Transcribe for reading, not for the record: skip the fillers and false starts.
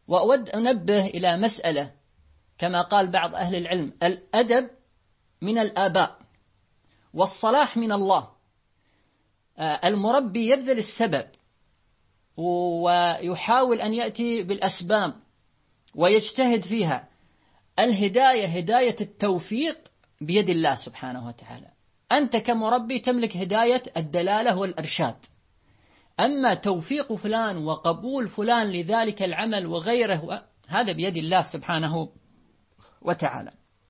وأود أنبه إلى مسألة، كما قال بعض أهل العلم: الأدب من الآباء والصلاح من الله. المربي يبذل السبب ويحاول أن يأتي بالأسباب ويجتهد فيها. الهداية، هداية التوفيق، بيد الله سبحانه وتعالى. أنت كمربي تملك هداية الدلالة والإرشاد، أما توفيق فلان وقبول فلان لذلك العمل وغيره هذا بيد الله سبحانه وتعالى.